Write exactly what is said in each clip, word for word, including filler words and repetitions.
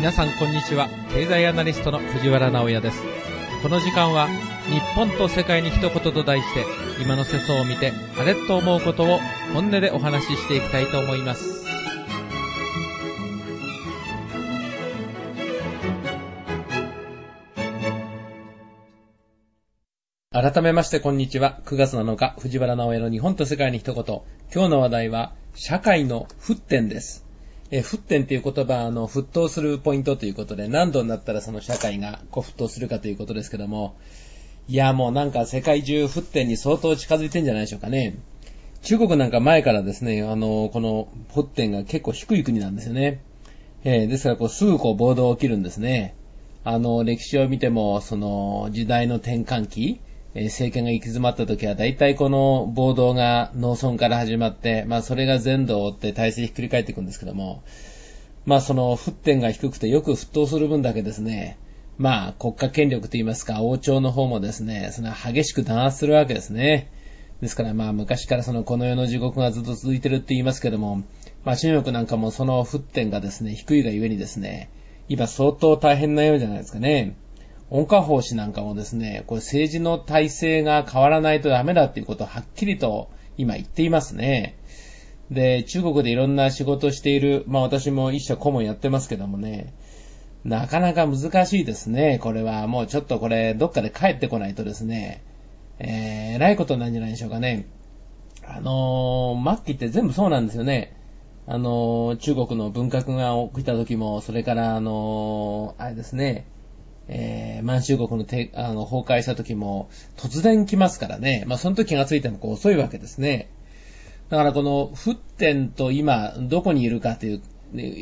皆さんこんにちは。経済アナリストの藤原直也です。この時間は日本と世界に一言と題して、今の世相を見てあれと思うことを本音でお話ししていきたいと思います。改めましてこんにちは。くがつなのか、藤原直也の日本と世界に一言。今日の話題は社会の沸点です。え沸点という言葉はあの沸騰するポイントということで、何度になったらその社会がこう沸騰するかということですけども、いやもうなんか世界中沸点に相当近づいてんじゃないでしょうかね。中国なんか前からですね、あのこの沸点が結構低い国なんですよね。えー、ですからこうすぐこう暴動起きるんですね。あの歴史を見てもその時代の転換期、政権が行き詰まった時は大体この暴動が農村から始まって、まあそれが全土を追って体制ひっくり返っていくんですけども、まあその沸点が低くてよく沸騰する分だけですね、まあ国家権力といいますか王朝の方もですね、その激しく弾圧するわけですね。ですからまあ昔からそのこの世の地獄がずっと続いてるって言いますけども、まあ中国なんかもその沸点がですね、低いがゆえにですね、今相当大変なようじゃないですかね。温家宝氏なんかもですね、これ政治の体制が変わらないとダメだっていうことをはっきりと今言っていますね。で、中国でいろんな仕事をしている、まあ私も一社顧問やってますけどもね、なかなか難しいですね。これはもうちょっとこれどっかで帰ってこないとですね、えー、偉いことなんじゃないでしょうかね。あのー、末期って全部そうなんですよね。あのー、中国の文革が起きた時も、それからあのー、あれですね、えー、満州国のてあの崩壊した時も突然来ますからね。まあその時気がついてもこう遅いわけですね。だからこの沸点と今どこにいるかという、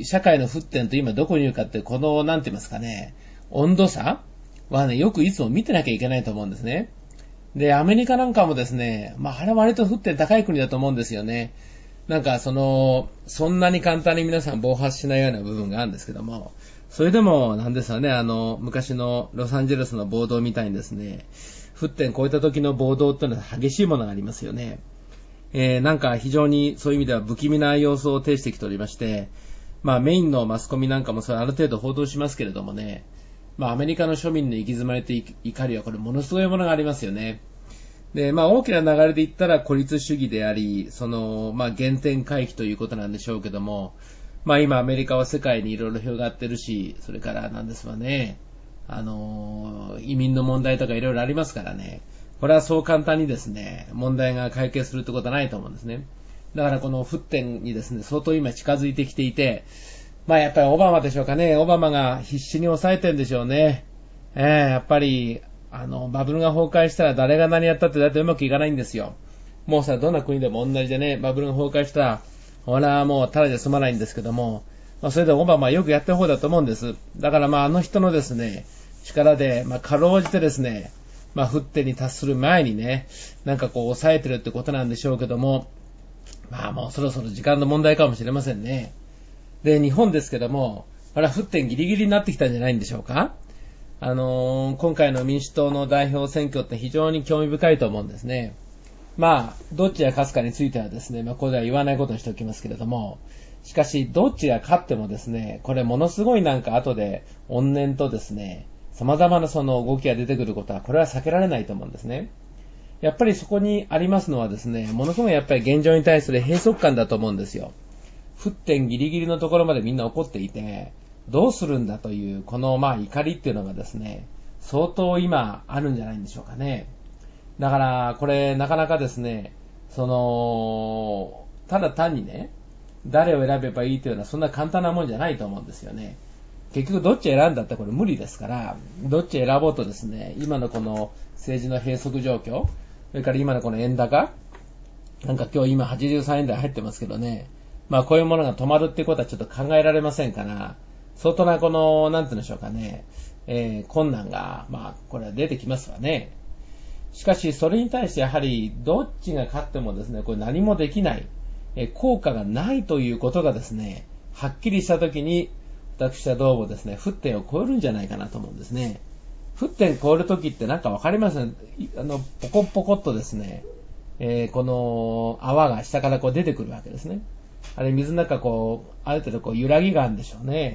社会の沸点と今どこにいるかってこのなんて言いますかね、温度差はね、よくいつも見てなきゃいけないと思うんですね。で、アメリカなんかもですね、まああれは割と沸点高い国だと思うんですよね。なんかその、そんなに簡単に皆さん暴発しないような部分があるんですけども、それでも、なんですかね、あの、昔のロサンゼルスの暴動みたいにですね、沸点超えた時の暴動っていうのは激しいものがありますよね。えー、なんか非常にそういう意味では不気味な様子を呈してきておりまして、まあメインのマスコミなんかもそれある程度報道しますけれどもね、まあアメリカの庶民の行き詰まりと怒りはこれものすごいものがありますよね。で、まあ大きな流れで言ったら孤立主義であり、その、まあ原点回帰ということなんでしょうけども、まあ今アメリカは世界にいろいろ広がってるし、それからなんですわね、あのー、移民の問題とかいろいろありますからね、これはそう簡単にですね、問題が解決するってことはないと思うんですね。だからこの沸点にですね、相当今近づいてきていて、まあやっぱりオバマでしょうかね、オバマが必死に抑えてるんでしょうね。えー、やっぱり、あの、バブルが崩壊したら誰が何やったってだってうまくいかないんですよ。もうさ、どんな国でも同じでね、バブルが崩壊したら、ほら、もうただじゃ済まないんですけども、まあ、それでオバマはよくやってる方だと思うんです。だからまあ、あの人のですね、力で、まあ、かろうじてですね、まあ、沸点に達する前にね、なんかこう、抑えてるってことなんでしょうけども、まあ、もうそろそろ時間の問題かもしれませんね。で、日本ですけども、あれは沸点ギリギリになってきたんじゃないんでしょうか。あのー、今回の民主党の代表選挙って非常に興味深いと思うんですね。まあ、どっちが勝つかについてはですね、まあ、ここでは言わないことにしておきますけれども、しかし、どっちが勝ってもですね、これものすごいなんか後で、怨念とですね、様々なその動きが出てくることは、これは避けられないと思うんですね。やっぱりそこにありますのはですね、ものすごいやっぱり現状に対する閉塞感だと思うんですよ。沸点ギリギリのところまでみんな怒っていて、どうするんだという、このまあ怒りっていうのがですね、相当今あるんじゃないんでしょうかね。だから、これ、なかなかですね、その、ただ単にね、誰を選べばいいというのはそんな簡単なもんじゃないと思うんですよね。結局どっち選んだってこれ無理ですから、どっち選ぼうとですね、今のこの政治の閉塞状況、それから今のこの円高、なんか今日今はちじゅうさんえん台入ってますけどね、まあこういうものが止まるってことはちょっと考えられませんから、相当なこの、なんて言うんでしょうかね、えー、困難が、まあこれは出てきますわね。しかしそれに対してやはりどっちが勝ってもですね、これ何もできない、え効果がないということがですね、はっきりしたときに私はどうもですね、沸点を超えるんじゃないかなと思うんですね。沸点超えるときってなんかわかりません。あのポコポコっとですね、えー、この泡が下からこう出てくるわけですね。あれ水の中こうある程度こう揺らぎがあるんでしょうね。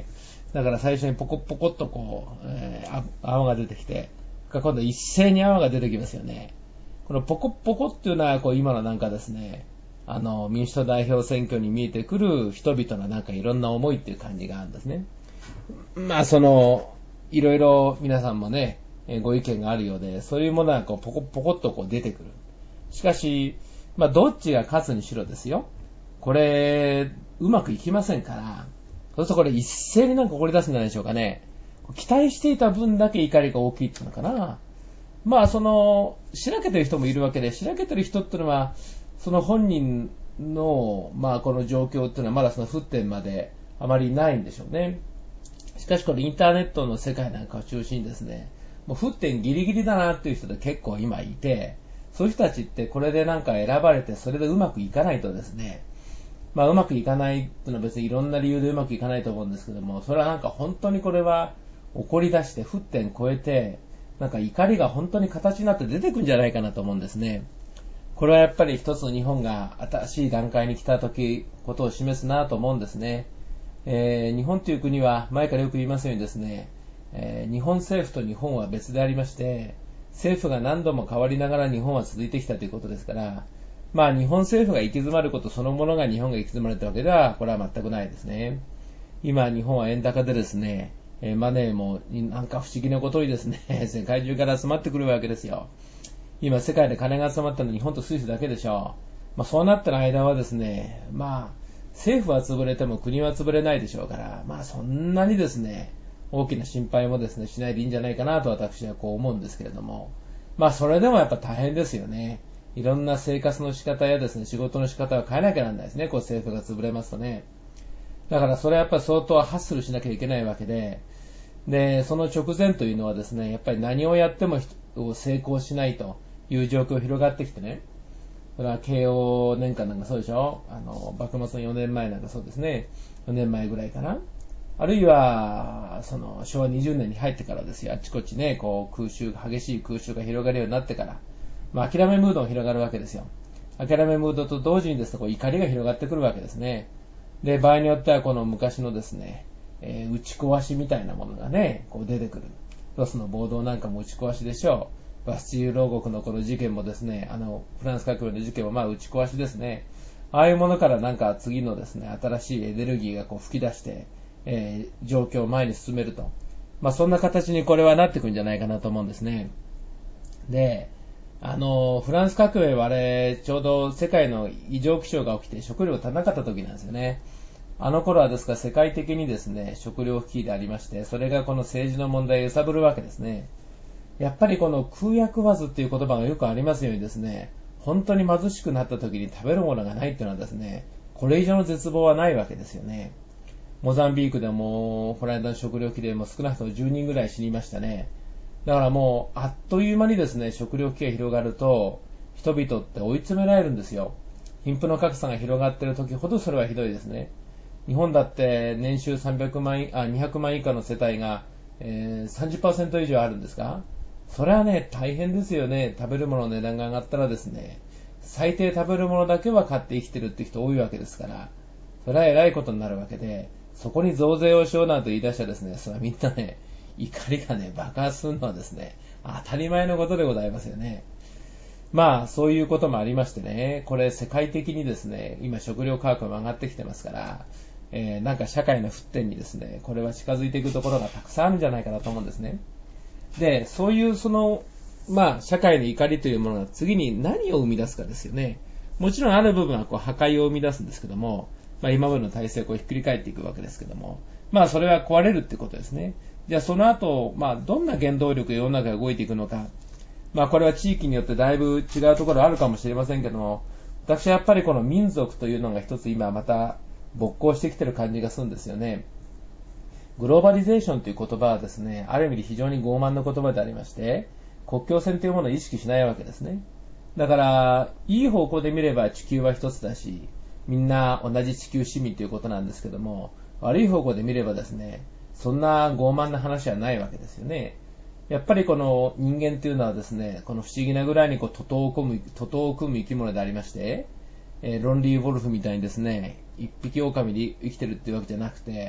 だから最初にポコポコっとこう、えー、泡が出てきて、今度一斉に泡が出てきますよね。このポコポコっていうのはこう今のなんかですね、あの民主党代表選挙に見えてくる人々のなんかいろんな思いっていう感じがあるんですね。まあそのいろいろ皆さんもね、ご意見があるようで、そういうものはこうポコポコっとこう出てくる。しかし、まあどっちが勝つにしろですよ。これうまくいきませんから、そうするとこれ一斉になんか怒り出すんじゃないでしょうかね。期待していた分だけ怒りが大きいっていうのかな。まあそのしらけてる人もいるわけで、しらけてる人っていうのはその本人のまあこの状況っていうのはまだその沸点まであまりないんでしょうね。しかしこのインターネットの世界なんかを中心にですね、もう沸点ギリギリだなっていう人で結構今いて、そういう人たちってこれでなんか選ばれてそれでうまくいかないとですね、まあうまくいかないっていうのは別にいろんな理由でうまくいかないと思うんですけども、それはなんか本当にこれは怒り出して沸点超えて、なんか怒りが本当に形になって出てくんじゃないかなと思うんですね。これはやっぱり一つの日本が新しい段階に来た時ことを示すなと思うんですね。えー、日本という国は前からよく言いますようにですね、えー、日本政府と日本は別でありまして、政府が何度も変わりながら日本は続いてきたということですから、まあ日本政府が行き詰まることそのものが日本が行き詰まるというわけではこれは全くないですね。今日本は円高でですね、えー、マネーもなんか不思議なことにですね、世界中から集まってくるわけですよ。今世界で金が集まったのは日本とスイスだけでしょう。まあそうなってる間はですね、まあ政府は潰れても国は潰れないでしょうから、まあそんなにですね、大きな心配もですね、しないでいいんじゃないかなと私はこう思うんですけれども、まあそれでもやっぱ大変ですよね。いろんな生活の仕方やですね、仕事の仕方を変えなきゃならないですね、こう政府が潰れますとね。だからそれはやっぱり相当ハッスルしなきゃいけないわけで、で、その直前というのはですね、やっぱり何をやっても成功しないという状況が広がってきてね、それは慶応年間なんかそうでしょ、あの、幕末のよねんまえなんかそうですね、よねんまえぐらいかな。あるいは、その、しょうわにじゅうねんに入ってからですよ、あっちこっちね、こう、空襲、激しい空襲が広がるようになってから、まあ、諦めムードが広がるわけですよ。諦めムードと同時にですね、こう怒りが広がってくるわけですね。で、場合によってはこの昔のですね、えー、打ち壊しみたいなものがね、こう出てくる。ロスの暴動なんかも打ち壊しでしょう。バスチーユ牢獄のこの事件もですね、あの、フランス革命の事件もまあ打ち壊しですね。ああいうものからなんか次のですね、新しいエネルギーがこう吹き出して、えー、状況を前に進めると。まあそんな形にこれはなってくるんじゃないかなと思うんですね。で、あの、フランス革命はあれ、ちょうど世界の異常気象が起きて食料が足らなかった時なんですよね。あの頃はですから世界的にですね、食料危機でありまして、それがこの政治の問題を揺さぶるわけですね。やっぱりこの空薬食わずっていう言葉がよくありますようにですね、本当に貧しくなった時に食べるものがないっていうのはですね、これ以上の絶望はないわけですよね。モザンビークでも、この間の食料危機でも少なくともじゅうにんぐらい死にましたね。だからもう、あっという間にですね、食料危機が広がると、人々って追い詰められるんですよ。貧富の格差が広がっている時ほどそれはひどいですね。日本だって年収さんびゃくまん、あ、にひゃくまん以下の世帯が、えー、さんじゅっパーセント 以上あるんですか？それはね、大変ですよね。食べるものの値段が上がったらですね、最低食べるものだけは買って生きてるって人多いわけですから、それは偉いことになるわけで、そこに増税をしようなんて言い出したらですね、それはみんなね、怒りがね、爆発するのはですね、当たり前のことでございますよね。まあ、そういうこともありましてね、これ世界的にですね、今食料価格も上がってきてますから、えー、なんか社会の沸点にですね、これは近づいていくところがたくさんあるんじゃないかなと思うんですね。で、そういうその、まあ、社会の怒りというものが次に何を生み出すかですよね。もちろんある部分はこう破壊を生み出すんですけども、まあ今までの体制をこうひっくり返っていくわけですけども、まあそれは壊れるってことですね。じゃあその後、まあどんな原動力で世の中が動いていくのか、まあこれは地域によってだいぶ違うところあるかもしれませんけども、私はやっぱりこの民族というのが一つ今また勃興してきてる感じがするんですよね。グローバリゼーションという言葉はですね、ある意味で非常に傲慢な言葉でありまして、国境線というものを意識しないわけですね。だから、いい方向で見れば地球は一つだし、みんな同じ地球市民ということなんですけども、悪い方向で見ればですね、そんな傲慢な話はないわけですよね。やっぱりこの人間というのはですね、この不思議なぐらいにこう徒党を組む、徒党を組む生き物でありまして、えー、ロンリー・ウォルフみたいにですね、一匹狼で生きてるっていうわけじゃなくて、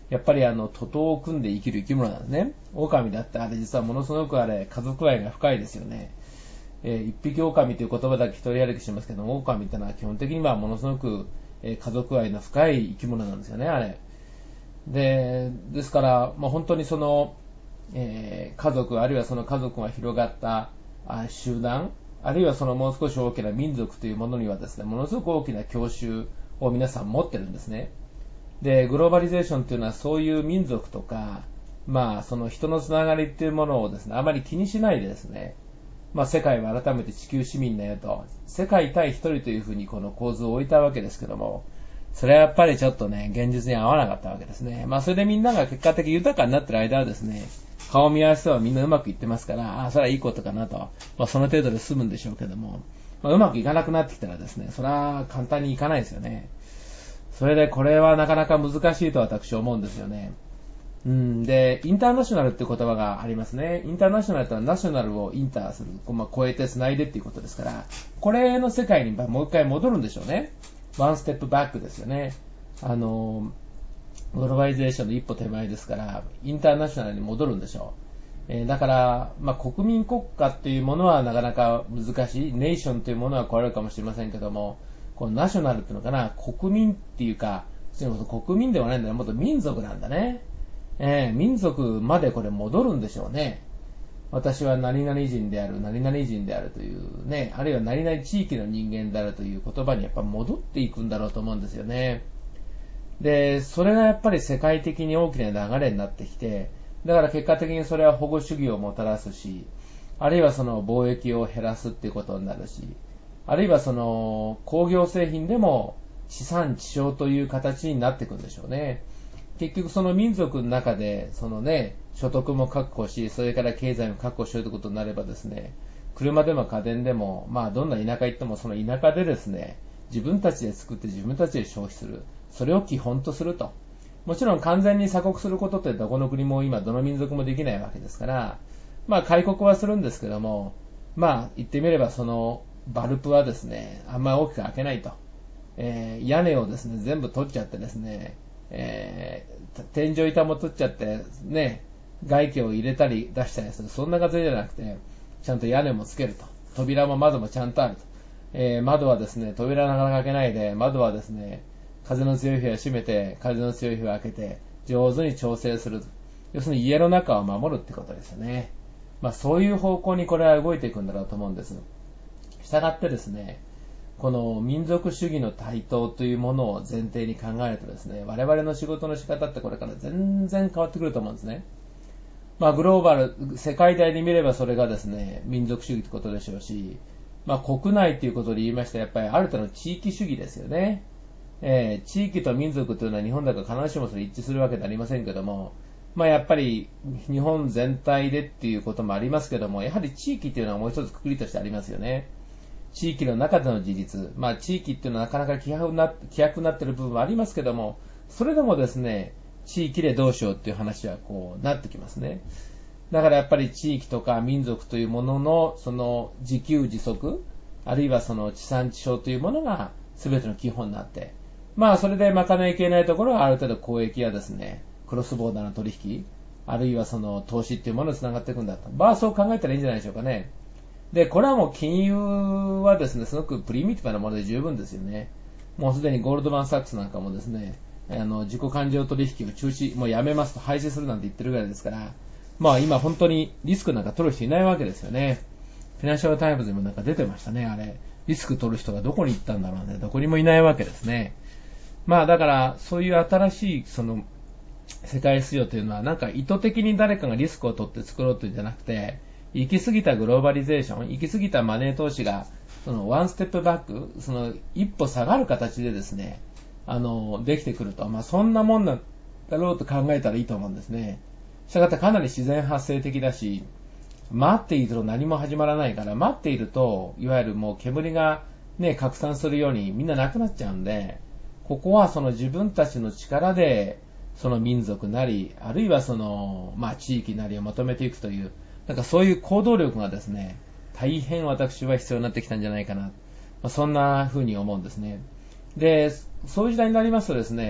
やっぱりあの、徒党を組んで生きる生き物なんですね。狼だってあれ実はものすごくあれ、家族愛が深いですよね。えー、一匹狼という言葉だけ一人歩きしますけども、狼ってのは基本的にはものすごく、えー、家族愛の深い生き物なんですよね、あれ。で、ですから、まあ、本当にその、えー、家族、あるいはその家族が広がったあ集団、あるいはそのもう少し大きな民族というものにはですね、ものすごく大きな郷愁を皆さん持ってるんですね。で、グローバリゼーションというのはそういう民族とか、まあその人のつながりっていうものをですね、あまり気にしないでですね、まあ世界は改めて地球市民だよと、世界対一人というふうにこの構図を置いたわけですけども、それはやっぱりちょっとね、現実に合わなかったわけですね。まあそれでみんなが結果的に豊かになってる間はですね、顔見合わせはみんなうまくいってますから、ああ、それはいいことかなと、まあその程度で済むんでしょうけども、まあ、うまくいかなくなってきたらですね、それは簡単にいかないですよね。それでこれはなかなか難しいと私は思うんですよね。うん、で、インターナショナルって言葉がありますね。インターナショナルとはナショナルをインターする、まあ、超えて繋いでっていうことですから、これの世界にもう一回戻るんでしょうね。ワンステップバックですよね。あの、グローバリゼーションの一歩手前ですから、インターナショナルに戻るんでしょう。えー、だから、まあ、国民国家っていうものはなかなか難しい。ネーションというものは超えるかもしれませんけども、このナショナルっていうのかな、国民っていうか、国民ではないんだよ。もっと民族なんだね。えー、民族までこれ戻るんでしょうね。私は何々人である、何々人であるというね、あるいは何々地域の人間であるという言葉にやっぱ戻っていくんだろうと思うんですよね。で、それがやっぱり世界的に大きな流れになってきて、だから結果的にそれは保護主義をもたらすし、あるいはその貿易を減らすっていうことになるし、あるいはその工業製品でも地産地消という形になっていくんでしょうね。結局その民族の中でそのね、所得も確保し、それから経済も確保しようということになればですね、車でも家電でも、まあどんな田舎行ってもその田舎でですね、自分たちで作って自分たちで消費する。それを基本とすると。もちろん完全に鎖国することってどこの国も今どの民族もできないわけですから、まあ開国はするんですけども、まあ言ってみればそのバルプはですね、あんまり大きく開けないと。えー、屋根をですね、全部取っちゃってですね、えー、天井板も取っちゃって、ね、外気を入れたり出したりする。そんな形じゃなくて、ちゃんと屋根もつけると。扉も窓もちゃんとあると。えー、窓はですね、扉なかなか開けないで、窓はですね、風の強い日は閉めて、風の強い日は開けて、上手に調整する。要するに家の中を守るってことですよね。まあそういう方向にこれは動いていくんだろうと思うんです。したがってですね、この民族主義の台頭というものを前提に考えるとですね、我々の仕事の仕方ってこれから全然変わってくると思うんですね。まあグローバル、世界大で見ればそれがですね、民族主義ってことでしょうし、まあ国内ということで言いましたらやっぱりある程度の地域主義ですよね。えー、地域と民族というのは日本だから必ずしもそれ一致するわけではありませんけども、まあやっぱり日本全体でっていうこともありますけども、やはり地域っていうのはもう一つくくりとしてありますよね。地域の中での自立、まあ地域っていうのはなかなか希薄な、希薄になっている部分はありますけども、それでもですね、地域でどうしようっていう話はこうなってきますね。だからやっぱり地域とか民族というもののその自給自足、あるいはその地産地消というものが全ての基本になって、まあそれで賄いきれないところはある程度交易やですね、クロスボーダーの取引、あるいはその投資っていうものにつながっていくんだと。まあそう考えたらいいんじゃないでしょうかね。で、これはもう金融はですね、すごくプリミティブなもので十分ですよね。もうすでにゴールドマンサックスなんかもですね、あの、自己勘定取引を中止、もうやめますと廃止するなんて言ってるぐらいですから、まあ今本当にリスクなんか取る人いないわけですよね。フィナンシャルタイムズにもなんか出てましたね、あれ。リスク取る人がどこに行ったんだろうね。どこにもいないわけですね。まあだからそういう新しいその世界出場というのはなんか意図的に誰かがリスクを取って作ろうというんじゃなくて、行き過ぎたグローバリゼーション、行き過ぎたマネー投資がそのワンステップバック、その一歩下がる形でですね、あのできてくると、まあそんなもんなんだろうと考えたらいいと思うんですね。したがってかなり自然発生的だし、待っていると何も始まらないから、待っているといわゆるもう煙がね拡散するようにみんななくなっちゃうんで。ここはその自分たちの力でその民族なり、あるいはその、まあ地域なりをまとめていくという、なんかそういう行動力がですね、大変私は必要になってきたんじゃないかな。まあ、そんな風に思うんですね。で、そういう時代になりますとですね、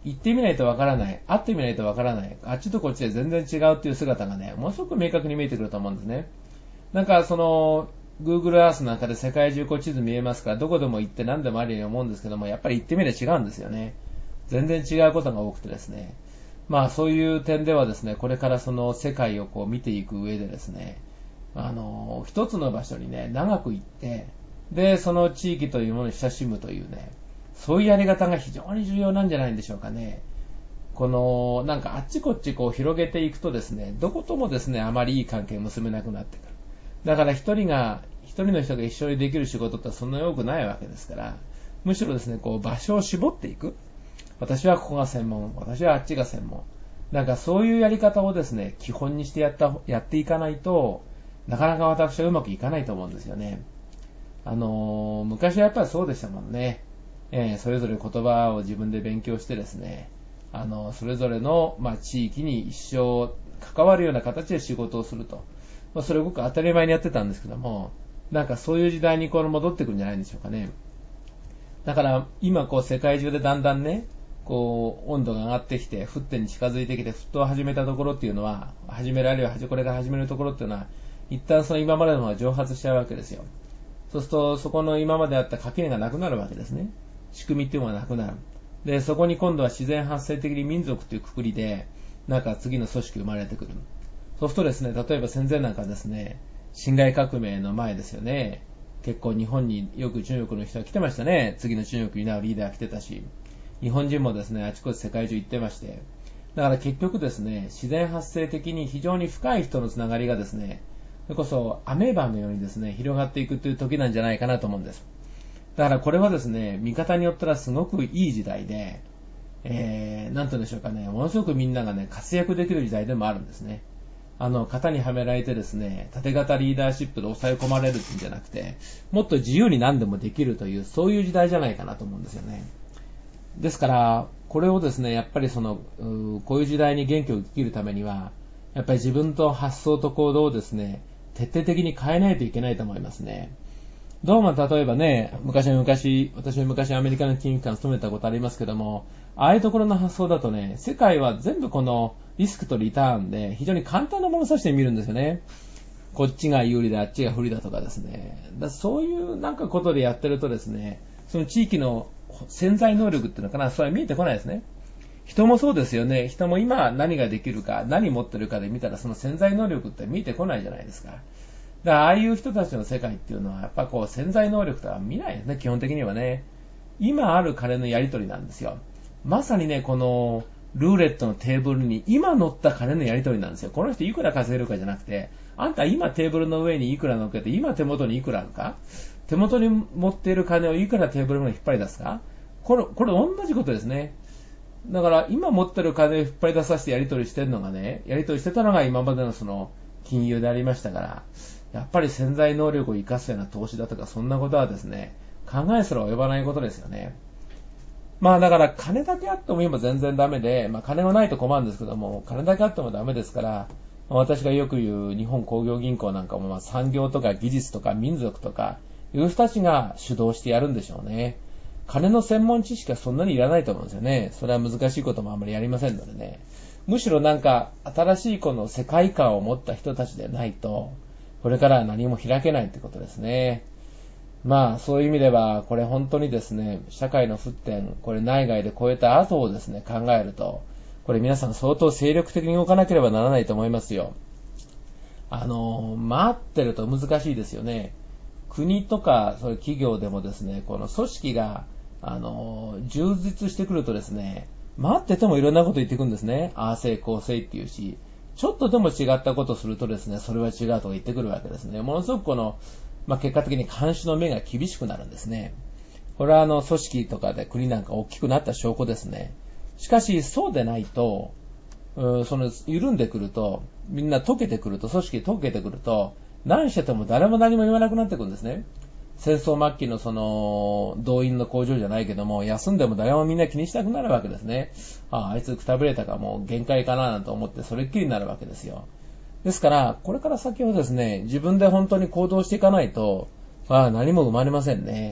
行ってみないとわからない、会ってみないとわからない、あっちとこっちで全然違うっていう姿がね、ものすごく明確に見えてくると思うんですね。なんかその、Google Earth なんかで世界中こう地図見えますから、どこでも行って何でもあるように思うんですけども、やっぱり行ってみれば違うんですよね。全然違うことが多くてですね。まあそういう点ではですね、これからその世界をこう見ていく上でですね、あの、一つの場所にね、長く行って、で、その地域というものに親しむというね、そういうやり方が非常に重要なんじゃないんでしょうかね。この、なんかあっちこっちこう広げていくとですね、どこともですね、あまりいい関係を結べなくなってくる。だから一人が、一人の人が一緒にできる仕事ってそんなに多くないわけですから、むしろですね、こう場所を絞っていく。私はここが専門、私はあっちが専門。なんかそういうやり方をですね、基本にしてやった、やっていかないと、なかなか私はうまくいかないと思うんですよね。あのー、昔はやっぱりそうでしたもんね。えー、それぞれ言葉を自分で勉強してですね、あのー、それぞれの、まあ、地域に一生関わるような形で仕事をすると。まあ、それを僕当たり前にやってたんですけども、なんかそういう時代にこの戻ってくるんじゃないんでしょうかね。だから今こう世界中でだんだんね、こう温度が上がってきて、沸点に近づいてきて、沸騰を始めたところっていうのは、始められる、これから始めるところっていうのは、一旦その今までのものが蒸発しちゃうわけですよ。そうすると、そこの今まであった垣根がなくなるわけですね。仕組みっていうのがなくなる。で、そこに今度は自然発生的に民族というくくりで、なんか次の組織生まれてくる。そうするとですね、例えば戦前なんかですね、辛亥革命の前ですよね。結構日本によく中国の人が来てましたね。次の中国になるリーダーが来てたし。日本人もですね、あちこち世界中行ってまして。だから結局ですね、自然発生的に非常に深い人のつながりがですね、それこそアメーバのようにですね、広がっていくという時なんじゃないかなと思うんです。だからこれはですね、見方によったらすごくいい時代で、えー、なんとでしょうかね、ものすごくみんながね、活躍できる時代でもあるんですね。あの、型にはめられてですね、縦型リーダーシップで抑え込まれるんじゃなくて、もっと自由に何でもできるという、そういう時代じゃないかなと思うんですよね。ですから、これをですね、やっぱりその、こういう時代に元気を生きるためには、やっぱり自分と発想と行動をですね、徹底的に変えないといけないと思いますね。どうも例えばね、昔は昔、私は昔アメリカの金融機関に勤めたことありますけども、ああいうところの発想だとね、世界は全部このリスクとリターンで非常に簡単なものとして見るんですよね。こっちが有利であっちが不利だとかですね。だそういうなんかことでやってるとですね、その地域の潜在能力っていうのかな、それは見えてこないですね。人もそうですよね。人も今何ができるか、何持ってるかで見たらその潜在能力って見えてこないじゃないですか。だからああいう人たちの世界っていうのはやっぱこう潜在能力とは見ないですね、基本的にはね。今ある金のやり取りなんですよ。まさにね、このルーレットのテーブルに今乗った金のやり取りなんですよ。この人いくら稼げるかじゃなくて、あんた今テーブルの上にいくら乗っけて、今手元にいくらあるか、手元に持っている金をいくらテーブルまで引っ張り出すか、これ、これ同じことですね。だから今持ってる金を引っ張り出させてやり取りしてるのがね、やり取りしてたのが今までのその金融でありましたから、やっぱり潜在能力を生かすような投資だとかそんなことはですね、考えすら及ばないことですよね。まあだから金だけあっても今全然ダメで、まあ金がないと困るんですけども、金だけあってもダメですから、私がよく言う日本工業銀行なんかもまあ産業とか技術とか民族とかいう人たちが主導してやるんでしょうね。金の専門知識はそんなにいらないと思うんですよね。それは難しいこともあんまりやりませんのでね。むしろなんか新しいこの世界観を持った人たちでないと、これからは何も開けないってことですね。まあそういう意味ではこれ本当にですね、社会の沸点、これ内外で超えた後をですね、考えると、これ皆さん相当精力的に動かなければならないと思いますよ。あの、待ってると難しいですよね。国とかそういう企業でもですね、この組織があの充実してくるとですね、待っててもいろんなこと言ってくるんですね。ああせいこうせいっていうし、ちょっとでも違ったことをするとですね、それは違うとか言ってくるわけですね。ものすごくこの、まあ、結果的に監視の目が厳しくなるんですね。これはあの組織とかで国なんか大きくなった証拠ですね。しかしそうでないと、その緩んでくると、みんな溶けてくると、組織溶けてくると、何してても誰も何も言わなくなってくるんですね。戦争末期のその動員の工場じゃないけども、休んでも誰もみんな気にしなくなるわけですね。ああ、あいつくたびれたかもう限界かななんて思ってそれっきりになるわけですよ。ですからこれから先はですね、自分で本当に行動していかないと、ああ何も生まれませんね。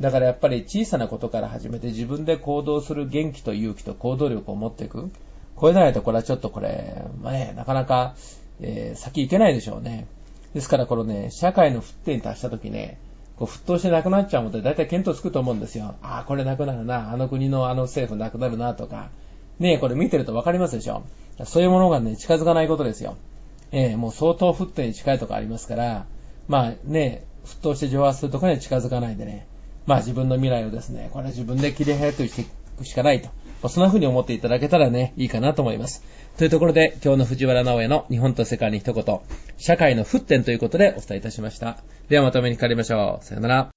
だからやっぱり小さなことから始めて自分で行動する元気と勇気と行動力を持っていく。これでないとこれはちょっとこれ、まあね、なかなか、えー、先行けないでしょうね。ですからこのね、社会の沸点に達した時ね、こう沸騰してなくなっちゃうので大体見当つくと思うんですよ。ああ、これなくなるな。あの国のあの政府なくなるなとか。ねえ、これ見てるとわかりますでしょ。そういうものがね、近づかないことですよ。ええー、もう相当沸点に近いところありますから、まあね、沸騰して蒸発するところには近づかないでね、まあ自分の未来をですね、これは自分で切り開くしていくしかないと。まあ、そんな風に思っていただけたらね、いいかなと思います。というところで、今日の藤原直哉の日本と世界に一言、社会の沸点ということでお伝えいたしました。ではまたお目にかかりましょう。さよなら。